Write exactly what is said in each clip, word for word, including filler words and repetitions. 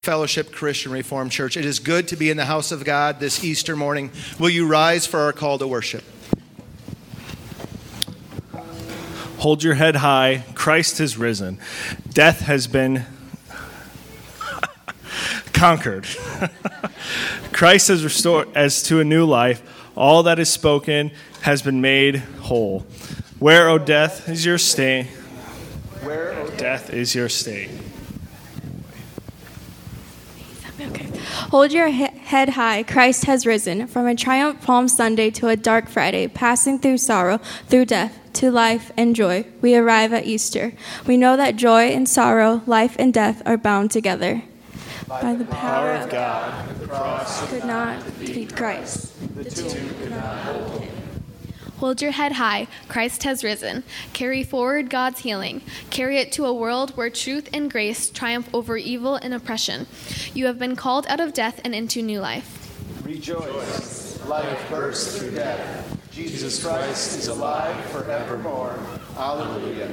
Fellowship Christian Reformed Church. It is good to be in the house of God this Easter morning. Will you rise for our call to worship? Hold your head high. Christ has risen. Death has been conquered. Christ has restored as to a new life. All that is spoken has been made whole. Where, O death, is your sting? Where, O death, is your sting? Okay. Hold your he- head high. Christ has risen. From a triumph Palm Sunday to a dark Friday, passing through sorrow, through death, to life and joy, we arrive at Easter. We know that joy and sorrow, life and death are bound together. By, By the, the power, power of God, the cross could not defeat Christ. The tomb could not hold him. Hold your head high. Christ has risen. Carry forward God's healing. Carry it to a world where truth and grace triumph over evil and oppression. You have been called out of death and into new life. Rejoice. Life bursts through death. Jesus Christ is alive forevermore. Hallelujah.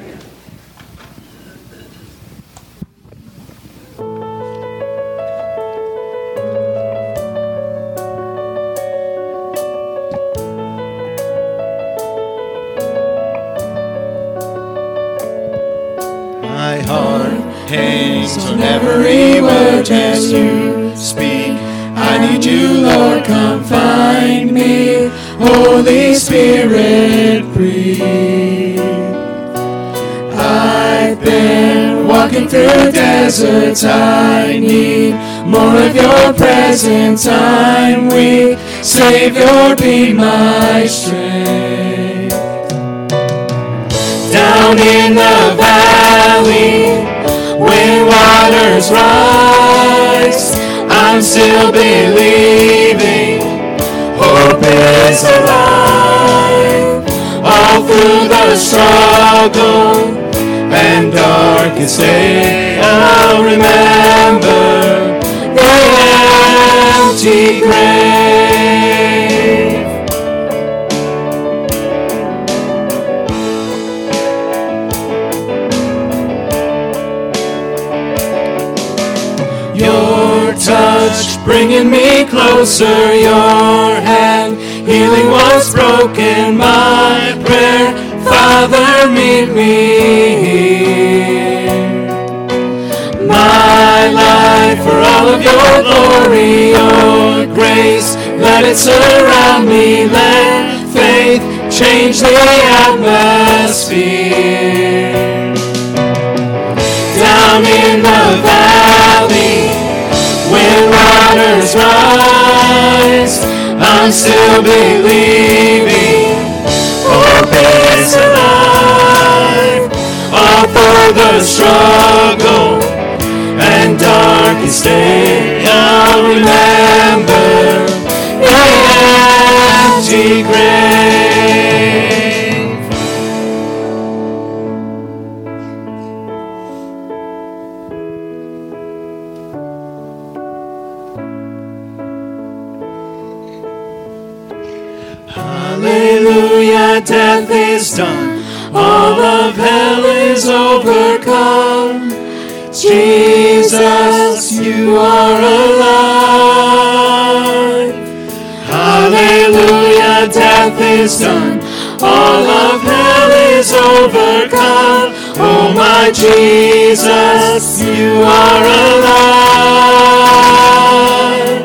My heart hangs on every word as you speak. I need you, Lord, come find me. Holy Spirit, breathe. I've been walking through deserts. I need more of your presence. I'm weak. Savior, be my strength. Down in the valley, when waters rise, I'm still believing. Hope is alive. All through the struggle and darkest day, I'll remember the empty grave. Your touch bringing me closer, your hand healing what's broken. My prayer, Father, meet me here. My life for all of your glory, your grace, let it surround me. Let faith change the atmosphere. Down in the valley, when waters rise, I'm still believing. Hope is alive. All for the struggle and darkest day, I'll remember the empty grave. Hallelujah, death is done. All of hell is overcome. Jesus, you are alive. Hallelujah, death is done. All of hell is overcome. Oh my Jesus, you are alive.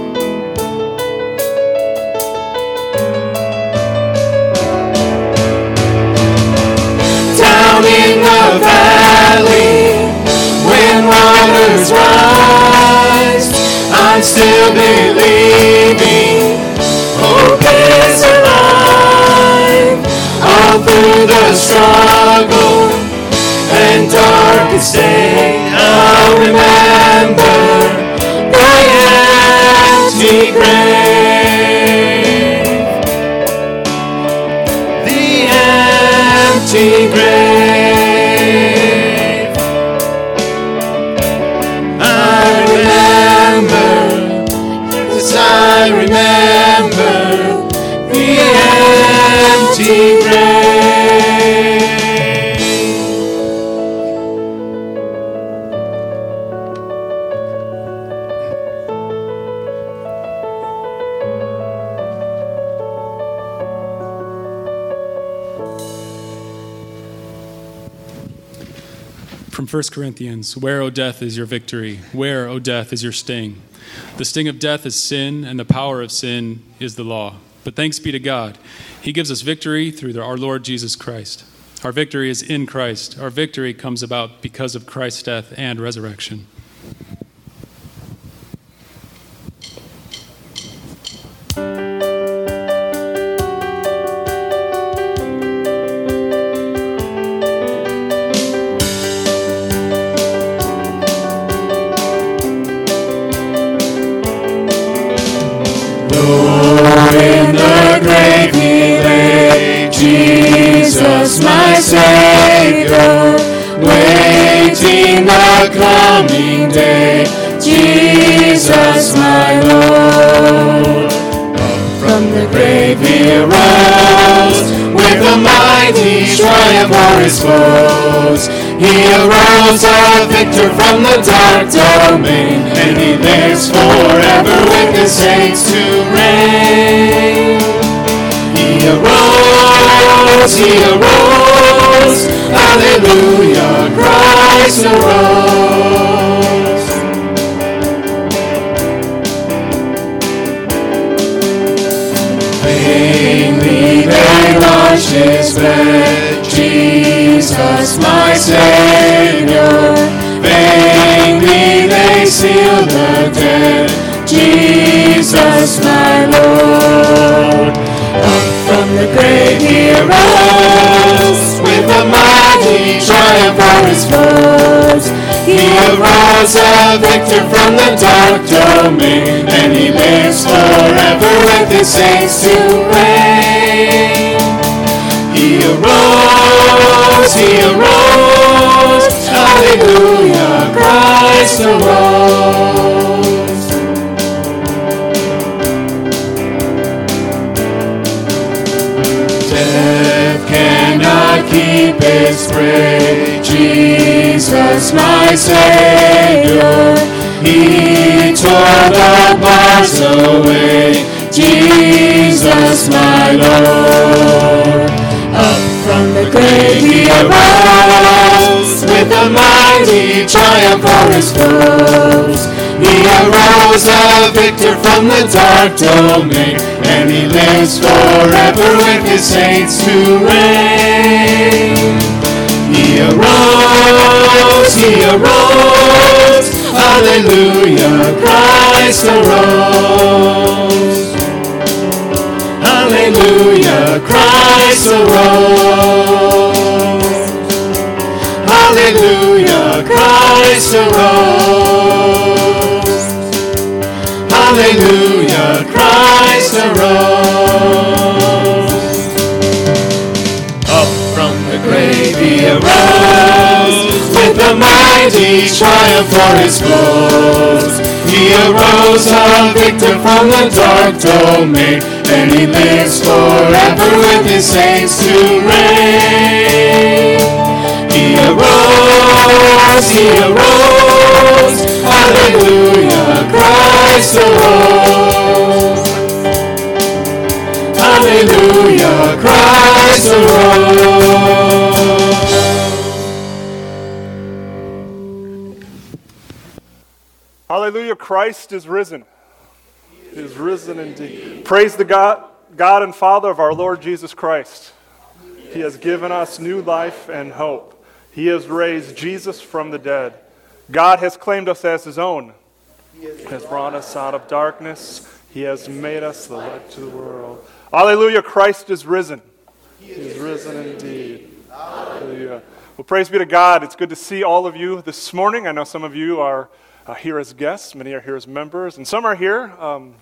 Down in the valley, when waters rise, I'm still believing. Hope is alive. All through the struggle and darkest day, I'll remember the empty grave. The empty grave. I remember, yes, I remember the empty grave. from First Corinthians, where, O death, is your victory? Where, O death, is your sting? The sting of death is sin, and the power of sin is the law. But thanks be to God. He gives us victory through our Lord Jesus Christ. Our victory is in Christ. Our victory comes about because of Christ's death and resurrection. Jesus, my Savior, waiting the coming day. Jesus, my Lord. Up from the grave he arose, with a mighty triumph o'er his foes. He arose a victor from the dark domain, and he lives forever with his saints to reign. He arose, he arose, hallelujah, Christ arose. Vainly they wash his bed, Jesus my Savior. Vainly they seal the dead, Jesus my Lord. From the grave he arose, with a mighty triumph o'er his foes. He arose a victor from the dark domain, and he lives forever with his saints to reign. He arose, he arose, hallelujah, Christ arose. Death cannot keep its prey, Jesus my Savior. He tore the bars away, Jesus my Lord. Up from the grave he arose, with a mighty triumph o'er his foes. He arose a victor from the dark domain, and he lives forever with his saints to reign. He arose, he arose, hallelujah, Christ arose. Hallelujah, Christ arose. Hallelujah, Christ arose. Hallelujah, Christ arose. Up from the grave he arose, with a mighty triumph for his foes. He arose a victor from the dark domain, and he lives forever with his saints to reign. He arose, he arose, hallelujah, Christ arose. Hallelujah, Christ arose. Hallelujah, Christ is risen. He is risen indeed. Praise the God, God and Father of our Lord Jesus Christ. He has given us new life and hope. He has raised Jesus from the dead. God has claimed us as his own. He has brought us out of darkness. He has made us the light to the world. Hallelujah, Christ is risen. He is risen indeed. Hallelujah. Well, praise be to God. It's good to see all of you this morning. I know some of you are uh, here as guests. Many are here as members. And some are here. Um,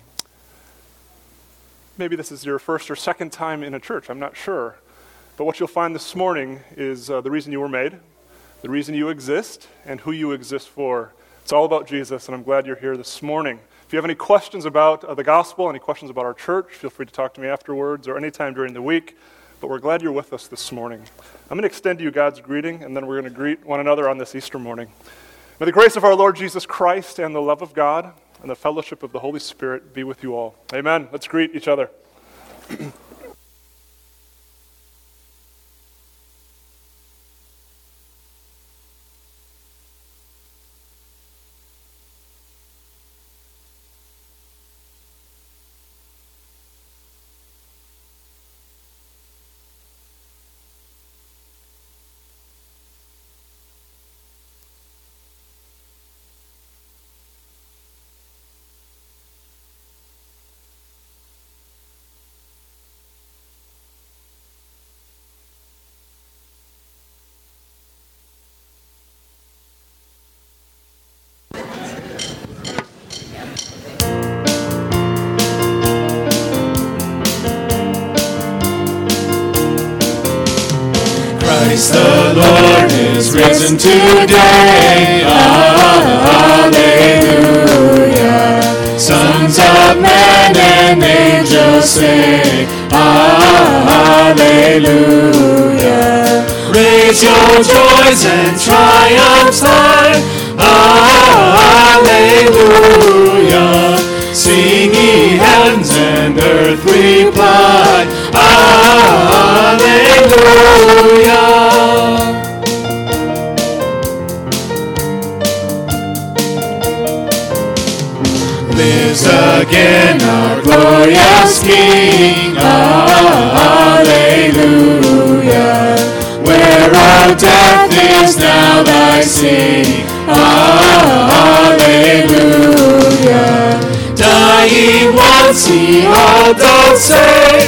maybe this is your first or second time in a church. I'm not sure. But what you'll find this morning is uh, the reason you were made, the reason you exist, and who you exist for. It's all about Jesus, and I'm glad you're here this morning. If you have any questions about uh, the gospel, any questions about our church, feel free to talk to me afterwards or anytime during the week. But we're glad you're with us this morning. I'm going to extend to you God's greeting, and then we're going to greet one another on this Easter morning. May the grace of our Lord Jesus Christ and the love of God and the fellowship of the Holy Spirit be with you all. Amen. Let's greet each other. Christ the Lord is risen today. Hallelujah. Sons of men and angels sing. Hallelujah. Raise your joys and triumphs high. Hallelujah. Sing ye heavens and earth reply. Hallelujah. Lives again our glorious King. Hallelujah. Where our death is now thy sting. Hallelujah. Dying once he all doth save.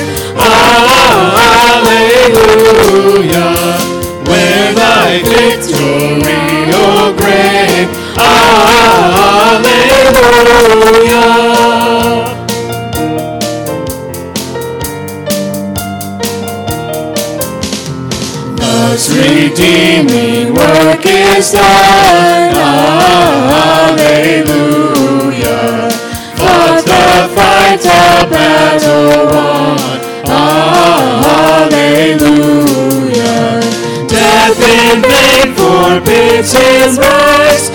Hallelujah. Where thy victory, O grave. Hallelujah. Thus redeeming work is done. Hallelujah. Fought the fight, the battle won. Hallelujah. Death in vain forbids his rise.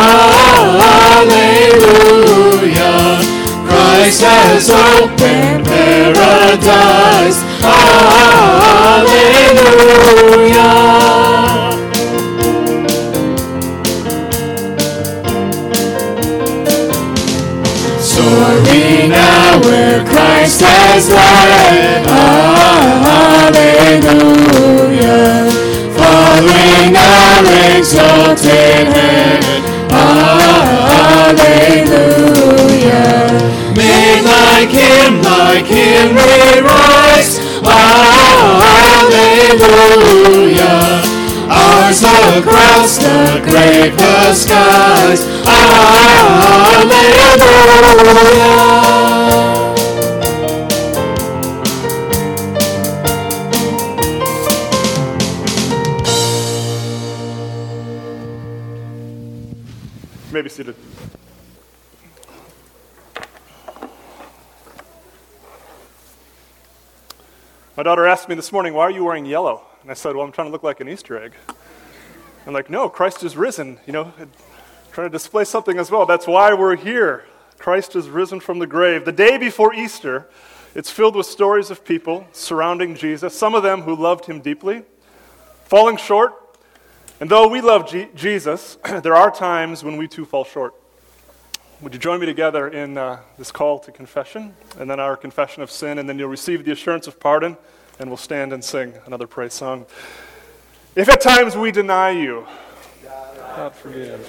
Hallelujah. Christ has opened paradise. Hallelujah. Soaring now where Christ has led. Hallelujah. Following our exalted head. Hallelujah. Made like him, like him we rise. Hallelujah. Ours the cross, the grave, the skies. Hallelujah. You may be seated. My daughter asked me this morning, why are you wearing yellow? And I said, well, I'm trying to look like an Easter egg. I'm like, no, Christ is risen. You know, trying to display something as well. That's why we're here. Christ is risen from the grave. The day before Easter, it's filled with stories of people surrounding Jesus, some of them who loved him deeply, falling short. And though we love G- Jesus, there are times when we too fall short. Would you join me together in uh, this call to confession, and then our confession of sin, and then you'll receive the assurance of pardon, and we'll stand and sing another praise song. If at times we deny you, God forgive.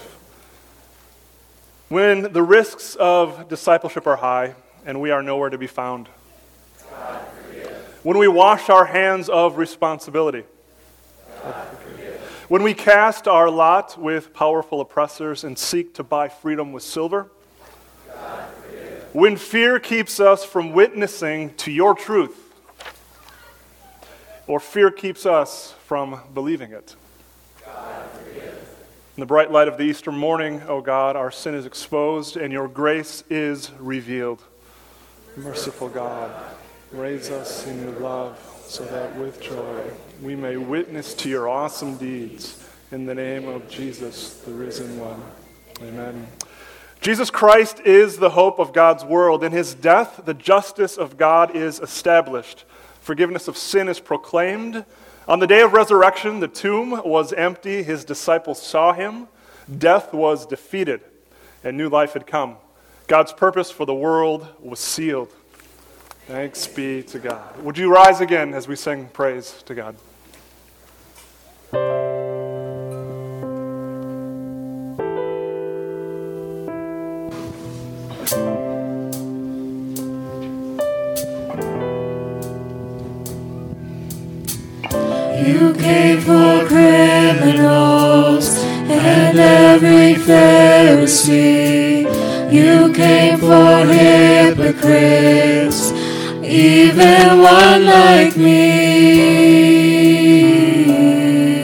When the risks of discipleship are high, and we are nowhere to be found. God forgive. When we wash our hands of responsibility. God forgive. When we cast our lot with powerful oppressors and seek to buy freedom with silver. When fear keeps us from witnessing to your truth, or fear keeps us from believing it. God, in the bright light of the Easter morning, O God, our sin is exposed and your grace is revealed. Merciful God, raise us in your love so that with joy we may witness to your awesome deeds. In the name of Jesus, the risen one. Amen. Jesus Christ is the hope of God's world. In his death, the justice of God is established. Forgiveness of sin is proclaimed. On the day of resurrection, the tomb was empty. His disciples saw him. Death was defeated, and new life had come. God's purpose for the world was sealed. Thanks be to God. Would you rise again as we sing praise to God? You came for criminals and every Pharisee. You came for hypocrites, even one like me.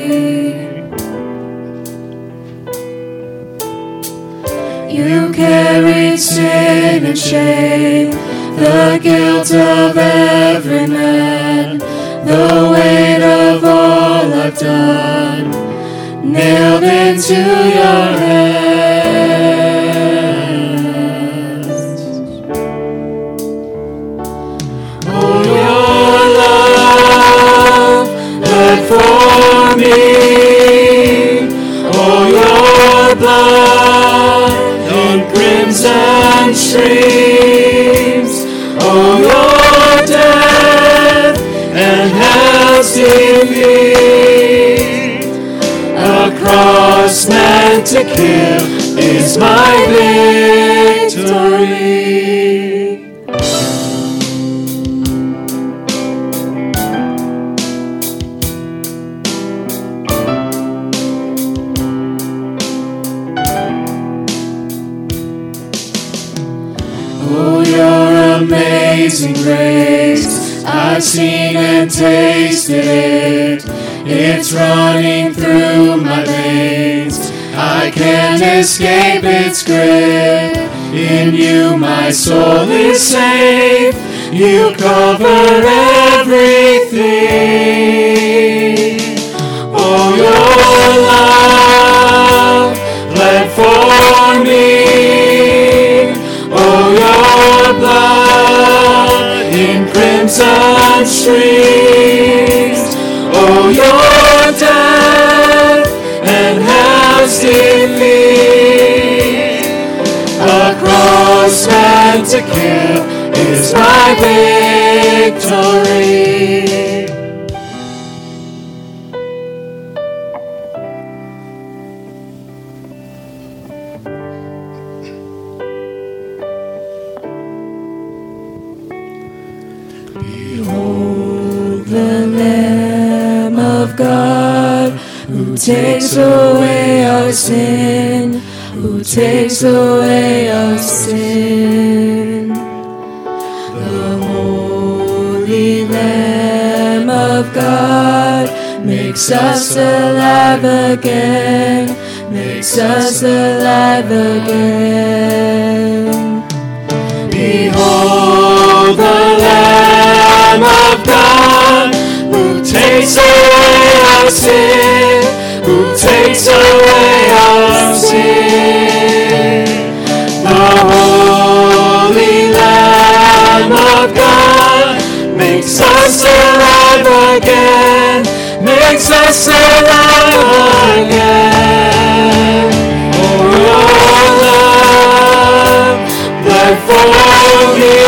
carried sin and shame, the guilt of every man, the weight of all I've done, nailed into your hands. Oh, your love bled for me. Oh, your blood in crimson streams. Oh, your death and hell's defeat. A cross meant to kill is my victory. Oh, your amazing grace, I've seen and tasted it. It's running through my veins. I can't escape its grip. In you my soul is safe. You cover everything. Oh, your love bled for me. Oh, your blood in crimson streams. Oh, your death and hell's defeat. A cross meant to kill is my victory. Behold the Lamb of God, who takes away our sin, who takes away our sin. The Holy Lamb of God makes us alive again, makes us alive again. Behold the Lamb of God, who takes away our sin, who takes away our sin. The Holy Lamb of God makes us alive again, makes us alive again. Oh, your love bled for me.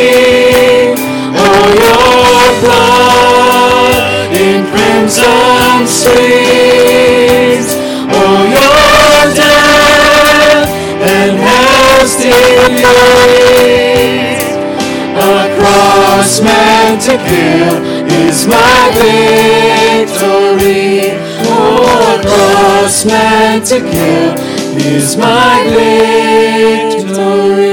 Oh, your blood in crimson streams. Oh, your death and hell's defeat. A cross meant to kill is my victory. Oh, a cross meant to kill is my victory.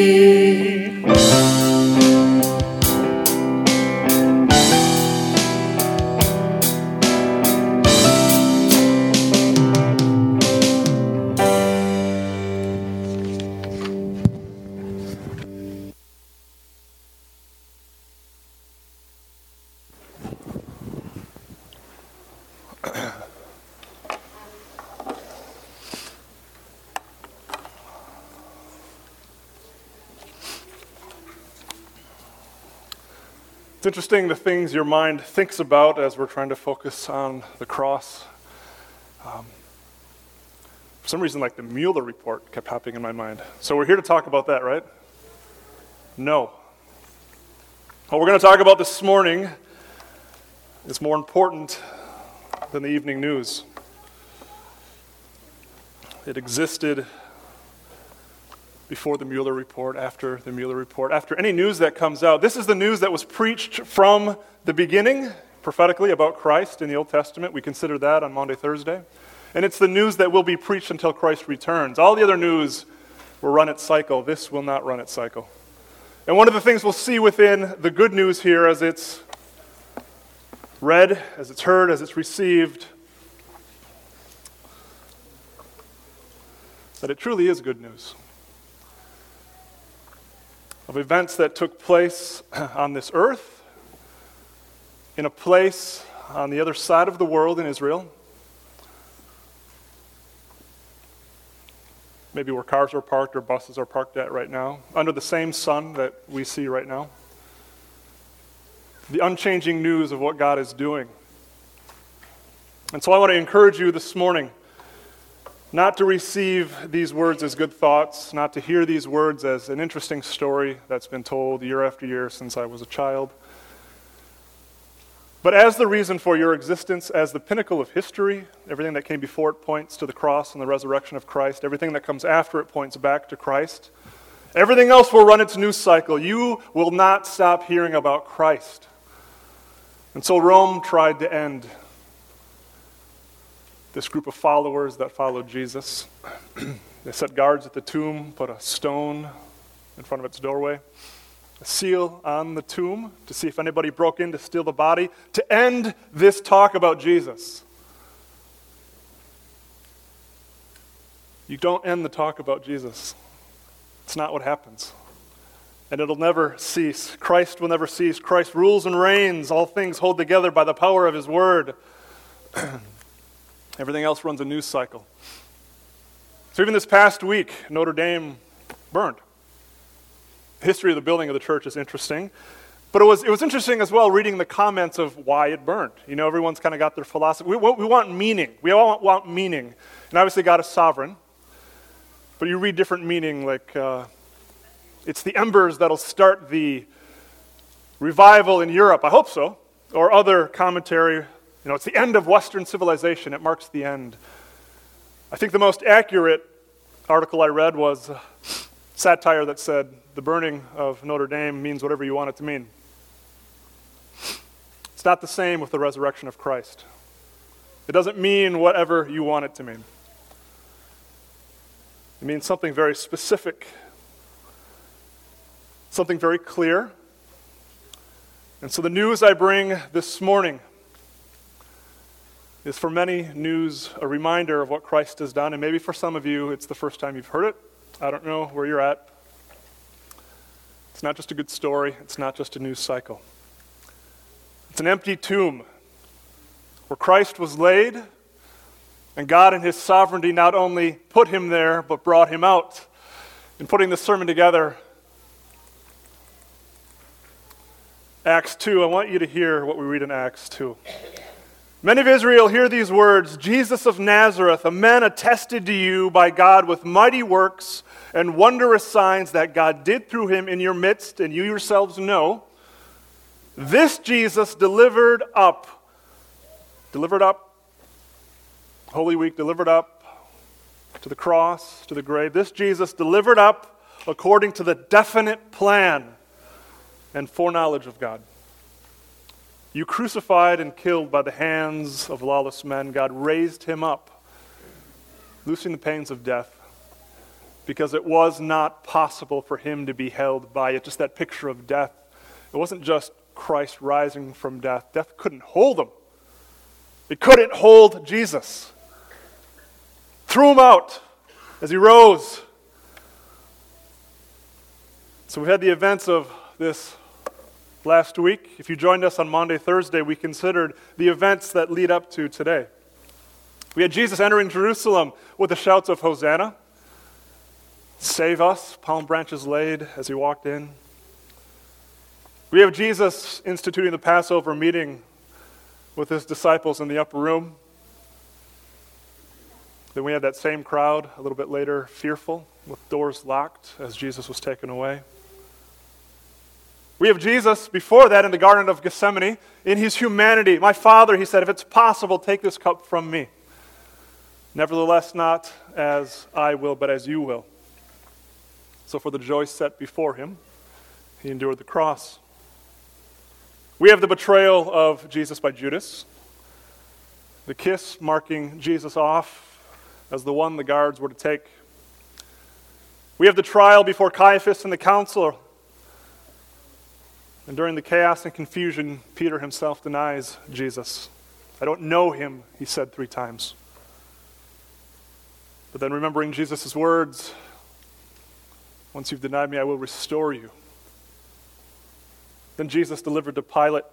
It's interesting the things your mind thinks about as we're trying to focus on the cross. Um, for some reason, like the Mueller report kept popping in my mind. So we're here to talk about that, right? No. What we're going to talk about this morning is more important than the evening news. It existed before the Mueller report, after the Mueller report, after any news that comes out. This is the news that was preached from the beginning, prophetically, about Christ in the Old Testament. We considered that on Maundy, Thursday. And it's the news that will be preached until Christ returns. All the other news will run its cycle. This will not run its cycle. And one of the things we'll see within the good news here as it's read, as it's heard, as it's received, that it truly is good news. of events that took place on this earth, in a place on the other side of the world in Israel, maybe where cars are parked or buses are parked at right now, under the same sun that we see right now. The unchanging news of what God is doing. And so I want to encourage you this morning not to receive these words as good thoughts, not to hear these words as an interesting story that's been told year after year since I was a child, but as the reason for your existence, as the pinnacle of history. Everything that came before it points to the cross and the resurrection of Christ. Everything that comes after it points back to Christ. Everything else will run its news cycle. You will not stop hearing about Christ. And so Rome tried to end this group of followers that followed Jesus. They set guards at the tomb, put a stone in front of its doorway, a seal on the tomb to see if anybody broke in to steal the body, to end this talk about Jesus. You don't end the talk about Jesus. It's not what happens. And it'll never cease. Christ will never cease. Christ rules and reigns. All things hold together by the power of his word. Everything else runs a news cycle. So even this past week, Notre Dame burned. The history of the building of the church is interesting. But it was it was interesting as well reading the comments of why it burned. You know, everyone's kind of got their philosophy. We, we want meaning. We all want, want meaning. And obviously God is sovereign. But you read different meaning, like uh, it's the embers that'll start the revival in Europe. I hope so. Or other commentary, you know, it's the end of Western civilization. It marks the end. I think the most accurate article I read was a satire that said, the burning of Notre Dame means whatever you want it to mean. It's not the same with the resurrection of Christ. It doesn't mean whatever you want it to mean. It means something very specific, something very clear. And so the news I bring this morning is for many news, a reminder of what Christ has done. And maybe for some of you, it's the first time you've heard it. I don't know where you're at. It's not just a good story. It's not just a news cycle. It's an empty tomb where Christ was laid, and God in his sovereignty not only put him there, but brought him out. In putting this sermon together, Acts two, I want you to hear what we read in Acts two. Men of Israel, hear these words, Jesus of Nazareth, a man attested to you by God with mighty works and wondrous signs that God did through him in your midst, and you yourselves know. This Jesus delivered up, delivered up, Holy Week, delivered up to the cross, to the grave. This Jesus delivered up according to the definite plan and foreknowledge of God. You crucified and killed by the hands of lawless men. God raised him up, loosing the pains of death, because it was not possible for him to be held by it. Just that picture of death. It wasn't just Christ rising from death. Death couldn't hold him. It couldn't hold Jesus. Threw him out as he rose. So we've had the events of this last week. If you joined us on Monday, Thursday, we considered the events that lead up to today. We had Jesus entering Jerusalem with the shouts of Hosanna. Save us, palm branches laid as he walked in. We have Jesus instituting the Passover meeting with his disciples in the upper room. Then we had that same crowd a little bit later, fearful, with doors locked as Jesus was taken away. We have Jesus before that in the Garden of Gethsemane in his humanity. My Father, he said, if it's possible, take this cup from me. Nevertheless, not as I will, but as you will. So for the joy set before him, he endured the cross. We have the betrayal of Jesus by Judas. The kiss marking Jesus off as the one the guards were to take. We have the trial before Caiaphas and the council. And during the chaos and confusion, Peter himself denies Jesus. I don't know him, he said three times. But then remembering Jesus' words, once you've denied me, I will restore you. Then Jesus delivered to Pilate.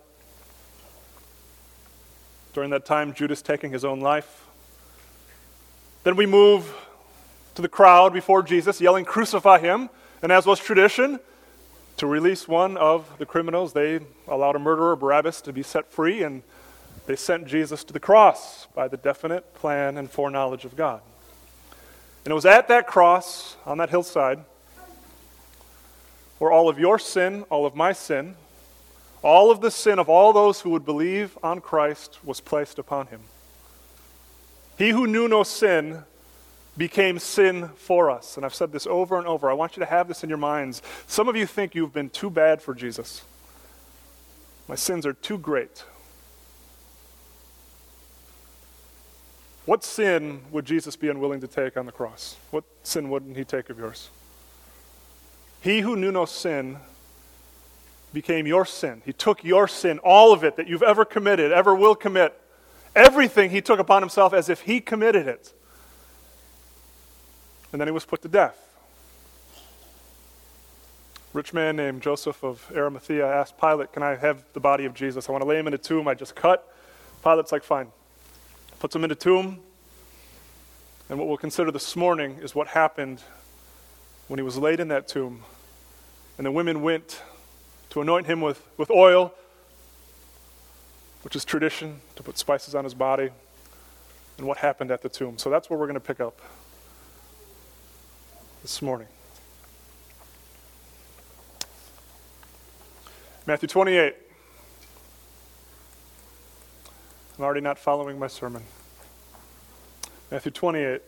During that time, Judas taking his own life. Then we move to the crowd before Jesus, yelling, "Crucify him!" And as was tradition, to release one of the criminals, they allowed a murderer, Barabbas, to be set free, and they sent Jesus to the cross by the definite plan and foreknowledge of God. And it was at that cross, on that hillside, where all of your sin, all of my sin, all of the sin of all those who would believe on Christ was placed upon him. He who knew no sin became sin for us. And I've said this over and over. I want you to have this in your minds. Some of you think you've been too bad for Jesus. My sins are too great. What sin would Jesus be unwilling to take on the cross? What sin wouldn't he take of yours? He who knew no sin became your sin. He took your sin, all of it that you've ever committed, ever will commit. Everything he took upon himself as if he committed it. And then he was put to death. A rich man named Joseph of Arimathea asked Pilate, "Can I have the body of Jesus? I want to lay him in a tomb I just cut." Pilate's like, "Fine." Puts him in a tomb. And what we'll consider this morning is what happened when he was laid in that tomb. And the women went to anoint him with, with oil, which is tradition, to put spices on his body, and what happened at the tomb. So that's where we're going to pick up this morning. Matthew twenty-eight. I'm already not following my sermon. Matthew twenty-eight.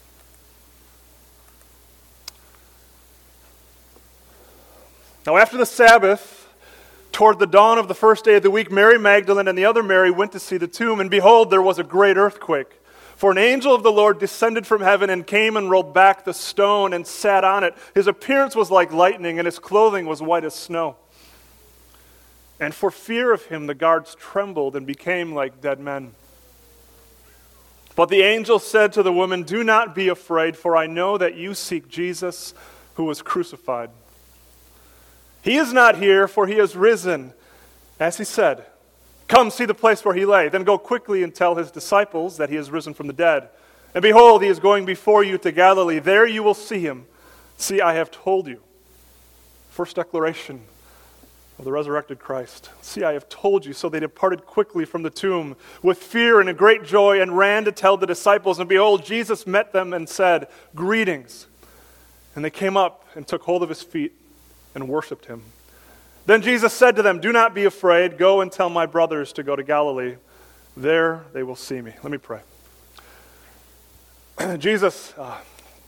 Now after the Sabbath, toward the dawn of the first day of the week, Mary Magdalene and the other Mary went to see the tomb, and behold, there was a great earthquake. For an angel of the Lord descended from heaven and came and rolled back the stone and sat on it. His appearance was like lightning, and his clothing was white as snow. And for fear of him, the guards trembled and became like dead men. But the angel said to the woman, "Do not be afraid, for I know that you seek Jesus who was crucified. He is not here, for he has risen, as he said. Come, see the place where he lay. Then go quickly and tell his disciples that he has risen from the dead. And behold, he is going before you to Galilee. There you will see him. See, I have told you." First declaration of the resurrected Christ. "See, I have told you." So they departed quickly from the tomb with fear and a great joy and ran to tell the disciples. And behold, Jesus met them and said, "Greetings." And they came up and took hold of his feet and worshipped him. Then Jesus said to them, "Do not be afraid. Go and tell my brothers to go to Galilee. There they will see me." Let me pray. Jesus, uh,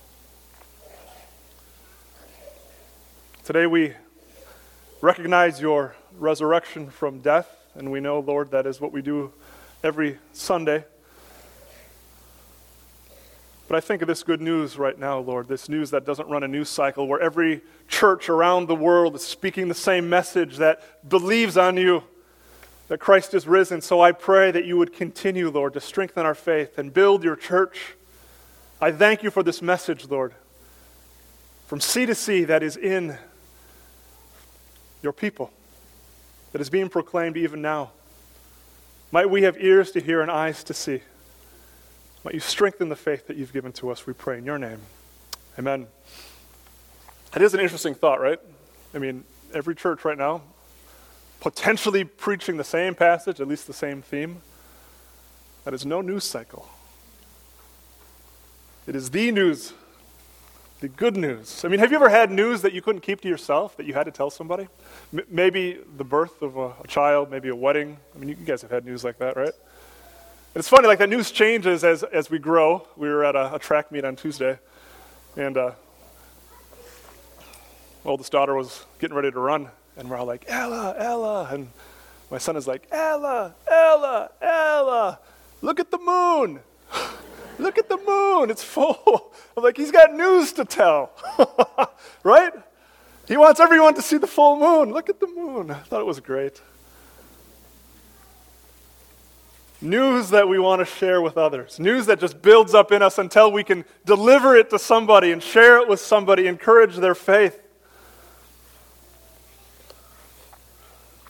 today we recognize your resurrection from death, and we know, Lord, that is what we do every Sunday. But I think of this good news right now, Lord, this news that doesn't run a news cycle, where every church around the world is speaking the same message, that believes on you, that Christ is risen. So I pray that you would continue, Lord, to strengthen our faith and build your church. I thank you for this message, Lord, from sea to sea, that is in your people, that is being proclaimed even now. Might we have ears to hear and eyes to see. Might you strengthen the faith that you've given to us, we pray in your name. Amen. It is an interesting thought, right? I mean, every church right now, potentially preaching the same passage, at least the same theme. That is no news cycle. It is the news, the good news. I mean, have you ever had news that you couldn't keep to yourself, that you had to tell somebody? M- maybe the birth of a, a child, maybe a wedding. I mean, you guys have had news like that, right? It's funny, like that news changes as, as we grow. We were at a, a track meet on Tuesday, and uh, my oldest daughter was getting ready to run, and we're all like, "Ella, Ella," and my son is like, "Ella, Ella, Ella, look at the moon. Look at the moon, it's full." I'm like, he's got news to tell, right? He wants everyone to see the full moon. Look at the moon. I thought it was great. News that we want to share with others. News that just builds up in us until we can deliver it to somebody and share it with somebody, encourage their faith.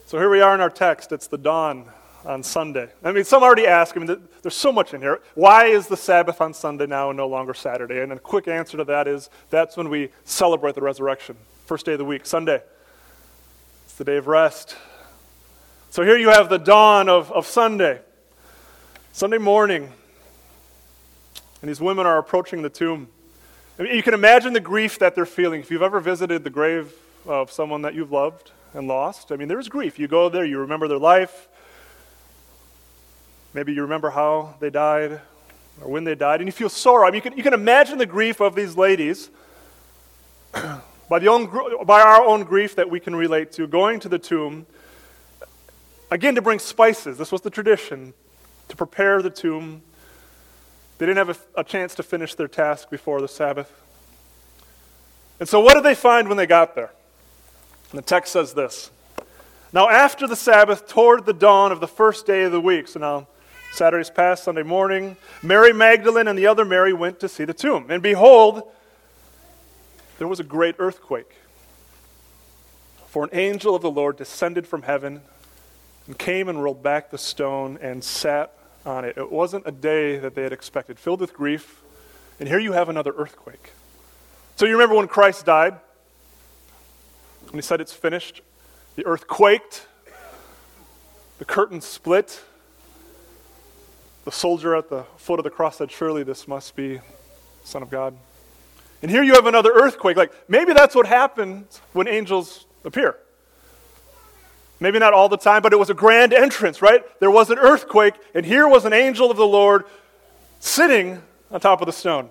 So here we are in our text. It's the dawn on Sunday. I mean, some already ask, I mean, there's so much in here. Why is the Sabbath on Sunday now and no longer Saturday? And a quick answer to that is that's when we celebrate the resurrection. First day of the week, Sunday. It's the day of rest. So here you have the dawn of, of Sunday. Sunday morning. And these women are approaching the tomb. I mean, you can imagine the grief that they're feeling. If you've ever visited the grave of someone that you've loved and lost, I mean, there's grief. You go there, you remember their life. Maybe you remember how they died or when they died, and you feel sorrow. I mean, you can, you can imagine the grief of these ladies by, the own, by our own grief that we can relate to, going to the tomb, again, to bring spices. This was the tradition, to prepare the tomb. They didn't have a, a chance to finish their task before the Sabbath. And so what did they find when they got there? And the text says this. Now after the Sabbath, toward the dawn of the first day of the week, so now Saturday's past, Sunday morning, Mary Magdalene and the other Mary went to see the tomb. And behold, there was a great earthquake. For an angel of the Lord descended from heaven and came and rolled back the stone and sat on it. It wasn't a day that they had expected, filled with grief. And here you have another earthquake. So you remember when Christ died? When he said it's finished? The earth quaked. The curtain split. The soldier at the foot of the cross said, surely this must be the Son of God. And here you have another earthquake. Like, maybe that's what happens when angels appear. Maybe not all the time, but it was a grand entrance, right? There was an earthquake, and here was an angel of the Lord sitting on top of the stone.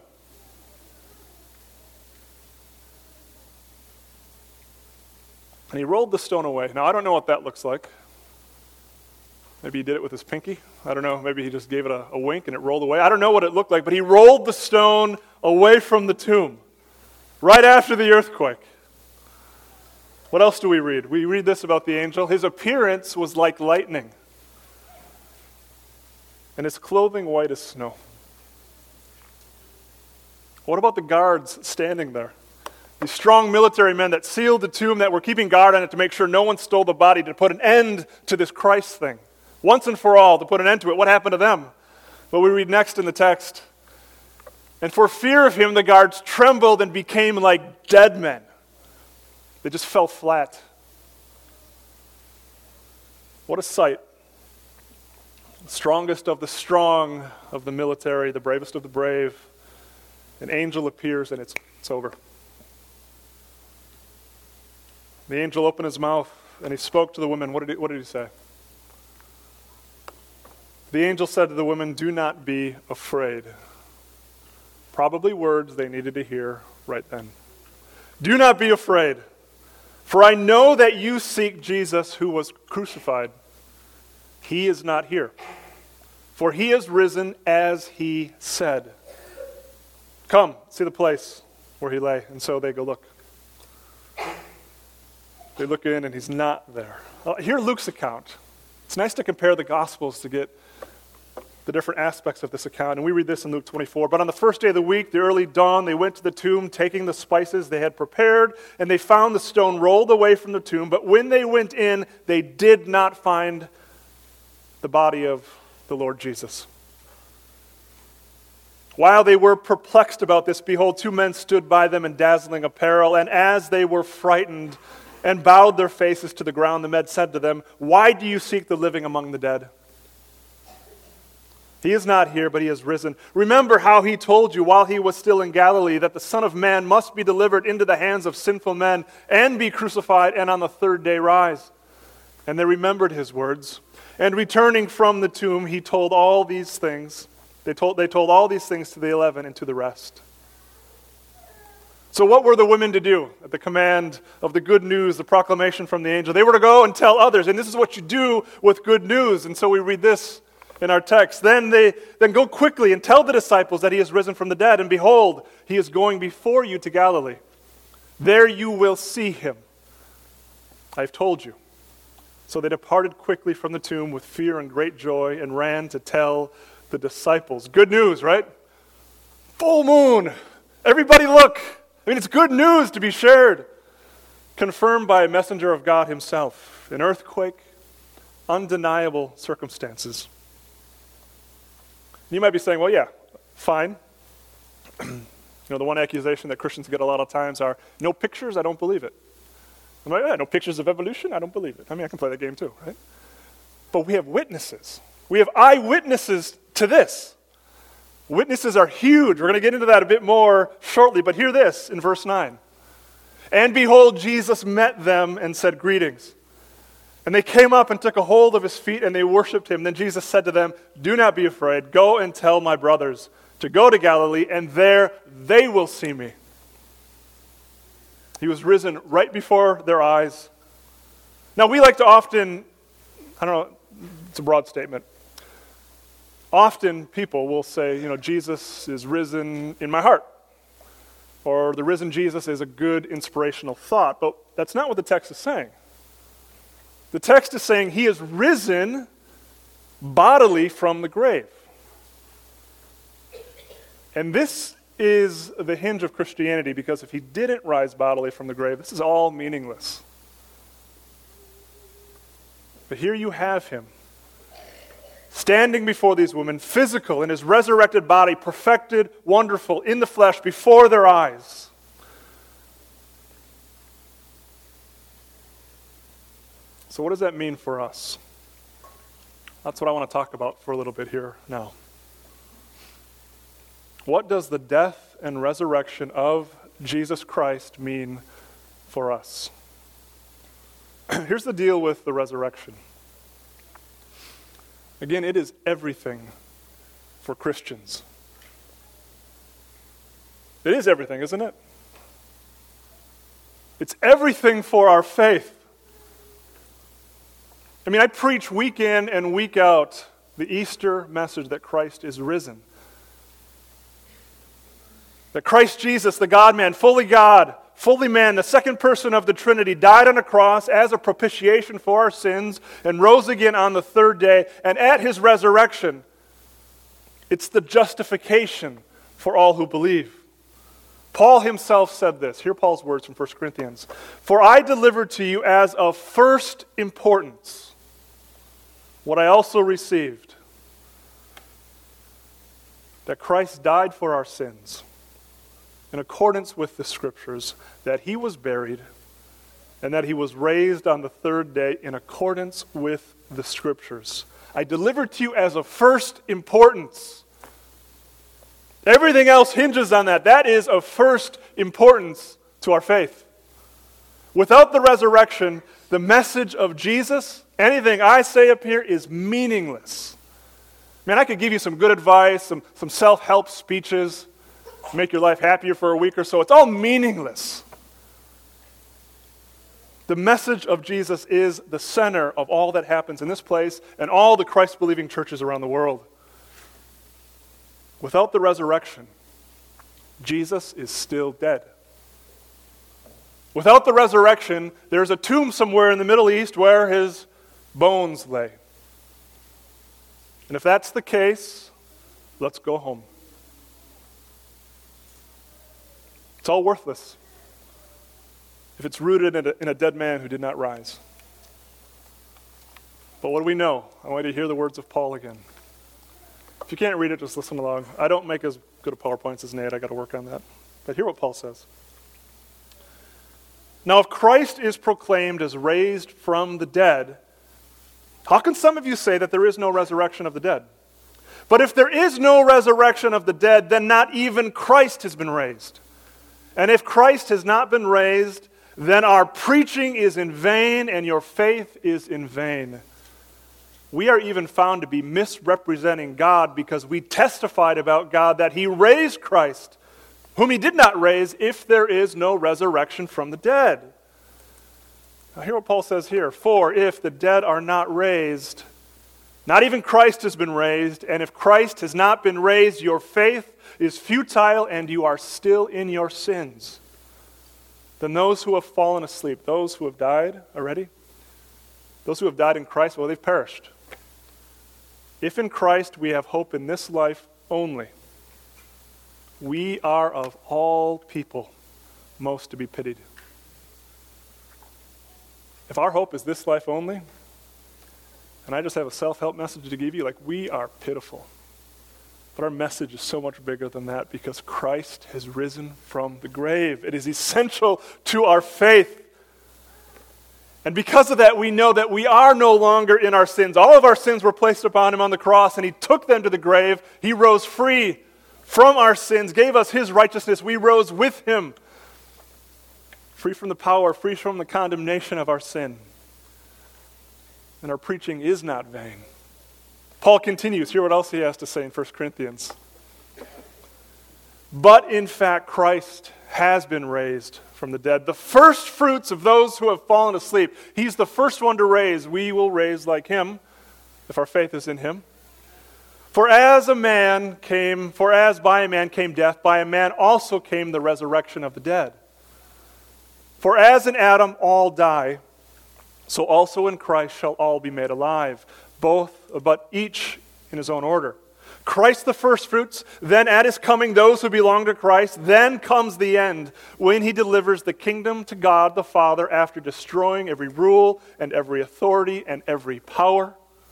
And he rolled the stone away. Now, I don't know what that looks like. Maybe he did it with his pinky. I don't know. Maybe he just gave it a, a wink and it rolled away. I don't know what it looked like, but he rolled the stone away from the tomb right after the earthquake. What else do we read? We read this about the angel. His appearance was like lightning, and his clothing white as snow. What about the guards standing there? These strong military men that sealed the tomb, that were keeping guard on it to make sure no one stole the body, to put an end to this Christ thing. Once and for all, to put an end to it. What happened to them? Well, we read next in the text. And for fear of him, the guards trembled and became like dead men. They just fell flat. What a sight. The strongest of the strong of the military, the bravest of the brave. An angel appears and it's, it's over. The angel opened his mouth and he spoke to the women. What did he, what did he say? The angel said to the women, do not be afraid. Probably words they needed to hear right then. Do not be afraid, for I know that you seek Jesus who was crucified. He is not here, for he is risen as he said. Come, see the place where he lay. And so they go look. They look in and he's not there. Uh, hear Luke's account. It's nice to compare the Gospels to get the different aspects of this account. And we read this in Luke twenty-four. But on the first day of the week, the early dawn, they went to the tomb, taking the spices they had prepared, and they found the stone rolled away from the tomb. But when they went in, they did not find the body of the Lord Jesus. While they were perplexed about this, behold, two men stood by them in dazzling apparel, and as they were frightened and bowed their faces to the ground, the men said to them, why do you seek the living among the dead? He is not here, but he has risen. Remember how he told you while he was still in Galilee that the Son of Man must be delivered into the hands of sinful men and be crucified and on the third day rise. And they remembered his words. And returning from the tomb, he told all these things. They told, they told all these things to the eleven and to the rest. So what were the women to do at the command of the good news, the proclamation from the angel? They were to go and tell others. And this is what you do with good news. And so we read this in our text. Then they then go quickly and tell the disciples that he is risen from the dead. And behold, he is going before you to Galilee. There you will see him. I have told you. So they departed quickly from the tomb with fear and great joy and ran to tell the disciples. Good news, right? Full moon. Everybody look. I mean, it's good news to be shared. Confirmed by a messenger of God himself. An earthquake, undeniable circumstances. You might be saying, well, yeah, fine. You know, the one accusation that Christians get a lot of times are, no pictures, I don't believe it. I'm like, yeah, no pictures of evolution, I don't believe it. I mean, I can play that game too, right? But we have witnesses. We have eyewitnesses to this. Witnesses are huge. We're going to get into that a bit more shortly, but hear this in verse nine. And behold, Jesus met them and said, greetings. And they came up and took a hold of his feet and they worshiped him. Then Jesus said to them, do not be afraid. Go and tell my brothers to go to Galilee, and there they will see me. He was risen right before their eyes. Now, we like to often, I don't know, it's a broad statement. Often people will say, you know, Jesus is risen in my heart. Or the risen Jesus is a good inspirational thought. But that's not what the text is saying. The text is saying he is risen bodily from the grave. And this is the hinge of Christianity, because if he didn't rise bodily from the grave, this is all meaningless. But here you have him, standing before these women, physical in his resurrected body, perfected, wonderful, in the flesh, before their eyes. So what does that mean for us? That's what I want to talk about for a little bit here now. What does the death and resurrection of Jesus Christ mean for us? Here's the deal with the resurrection. Again, it is everything for Christians. It is everything, isn't it? It's everything for our faith. I mean, I preach week in and week out the Easter message that Christ is risen. That Christ Jesus, the God-man, fully God, fully man, the second person of the Trinity, died on a cross as a propitiation for our sins and rose again on the third day. And at his resurrection, it's the justification for all who believe. Paul himself said this. Hear Paul's words from First Corinthians. For I delivered to you as of first importance what I also received, that Christ died for our sins in accordance with the Scriptures, that he was buried, and that he was raised on the third day in accordance with the Scriptures. I delivered to you as of first importance. Everything else hinges on that. That is of first importance to our faith. Without the resurrection, the message of Jesus, anything I say up here, is meaningless. Man, I could give you some good advice, some, some self-help speeches, make your life happier for a week or so. It's all meaningless. The message of Jesus is the center of all that happens in this place and all the Christ-believing churches around the world. Without the resurrection, Jesus is still dead. Without the resurrection, there's a tomb somewhere in the Middle East where his bones lay. And if that's the case, let's go home. It's all worthless if it's rooted in a, in a dead man who did not rise. But what do we know? I want you to hear the words of Paul again. If you can't read it, just listen along. I don't make as good a PowerPoints as Nate. I got to work on that. But hear what Paul says. Now, if Christ is proclaimed as raised from the dead, how can some of you say that there is no resurrection of the dead? But if there is no resurrection of the dead, then not even Christ has been raised. And if Christ has not been raised, then our preaching is in vain and your faith is in vain. We are even found to be misrepresenting God because we testified about God that he raised Christ, whom he did not raise, if there is no resurrection from the dead. Now hear what Paul says here. For if the dead are not raised, not even Christ has been raised, and if Christ has not been raised, your faith is futile and you are still in your sins. Then those who have fallen asleep, those who have died already, those who have died in Christ, well, they've perished. If in Christ we have hope in this life only, we are of all people most to be pitied. If our hope is this life only, And I just have a self-help message to give you, like, we are pitiful. But our message is so much bigger than that because Christ has risen from the grave. It is essential to our faith. And because of that, we know that we are no longer in our sins. All of our sins were placed upon him on the cross, and he took them to the grave. He rose free from our sins, gave us his righteousness. We rose with him, free from the power, free from the condemnation of our sin. And our preaching is not vain. Paul continues. Hear what else he has to say in First Corinthians. But in fact, Christ has been raised from the dead, the first fruits of those who have fallen asleep. He's the first one to raise. We will raise like him if our faith is in him. For as a man came, for as by a man came death, by a man also came the resurrection of the dead. For as in Adam all die, so also in Christ shall all be made alive, both, but each in his own order. Christ the first fruits, then at his coming those who belong to Christ, then comes the end, when he delivers the kingdom to God the Father after destroying every rule and every authority and every power.